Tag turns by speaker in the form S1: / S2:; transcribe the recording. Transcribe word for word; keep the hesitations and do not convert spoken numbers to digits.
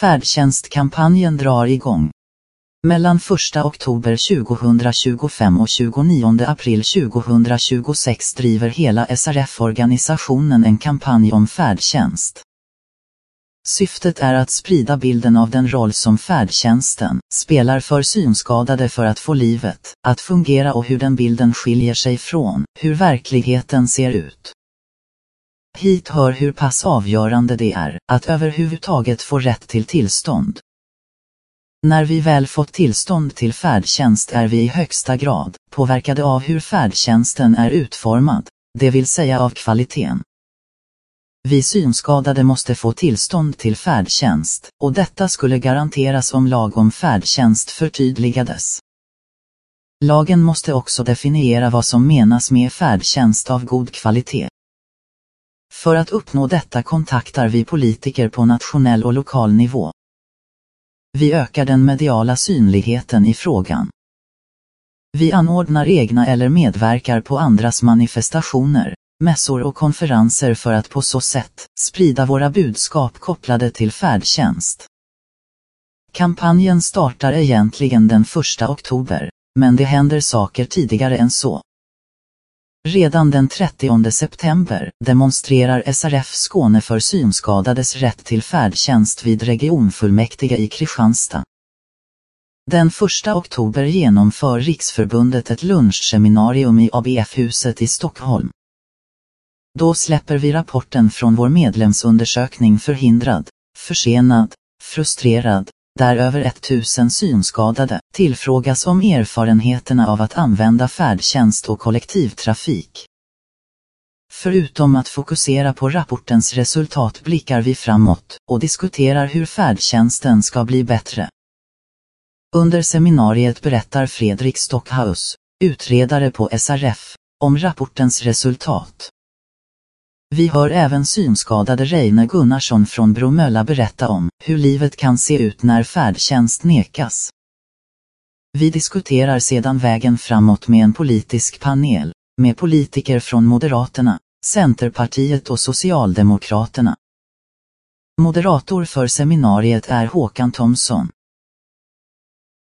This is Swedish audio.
S1: Färdtjänstkampanjen drar igång. Mellan första oktober tjugohundratjugofem och tjugonionde april tjugohundratjugosex driver hela S R F-organisationen en kampanj om färdtjänst. Syftet är att sprida bilden av den roll som färdtjänsten spelar för synskadade för att få livet att fungera och hur den bilden skiljer sig från hur verkligheten ser ut. Hit hör hur pass avgörande det är att överhuvudtaget få rätt till tillstånd. När vi väl fått tillstånd till färdtjänst är vi i högsta grad påverkade av hur färdtjänsten är utformad, det vill säga av kvaliteten. Vi synskadade måste få tillstånd till färdtjänst, och detta skulle garanteras om lag om färdtjänst förtydligades. Lagen måste också definiera vad som menas med färdtjänst av god kvalitet. För att uppnå detta kontaktar vi politiker på nationell och lokal nivå. Vi ökar den mediala synligheten i frågan. Vi anordnar egna eller medverkar på andras manifestationer, mässor och konferenser för att på så sätt sprida våra budskap kopplade till färdtjänst. Kampanjen startar egentligen den första oktober, men det händer saker tidigare än så. Redan den trettionde september demonstrerar S R F Skåne för synskadades rätt till färdtjänst vid regionfullmäktige i Kristianstad. Den första oktober genomför Riksförbundet ett lunchseminarium i A B F-huset i Stockholm. Då släpper vi rapporten från vår medlemsundersökning Förhindrad, försenad, frustrerad, där över tusen synskadade tillfrågas om erfarenheterna av att använda färdtjänst och kollektivtrafik. Förutom att fokusera på rapportens resultat blickar vi framåt och diskuterar hur färdtjänsten ska bli bättre. Under seminariet berättar Fredrik Stockhaus, utredare på S R F, om rapportens resultat. Vi hör även synskadade Reine Gunnarsson från Bromölla berätta om hur livet kan se ut när färdtjänst nekas. Vi diskuterar sedan vägen framåt med en politisk panel, med politiker från Moderaterna, Centerpartiet och Socialdemokraterna. Moderator för seminariet är Håkan Thomsson,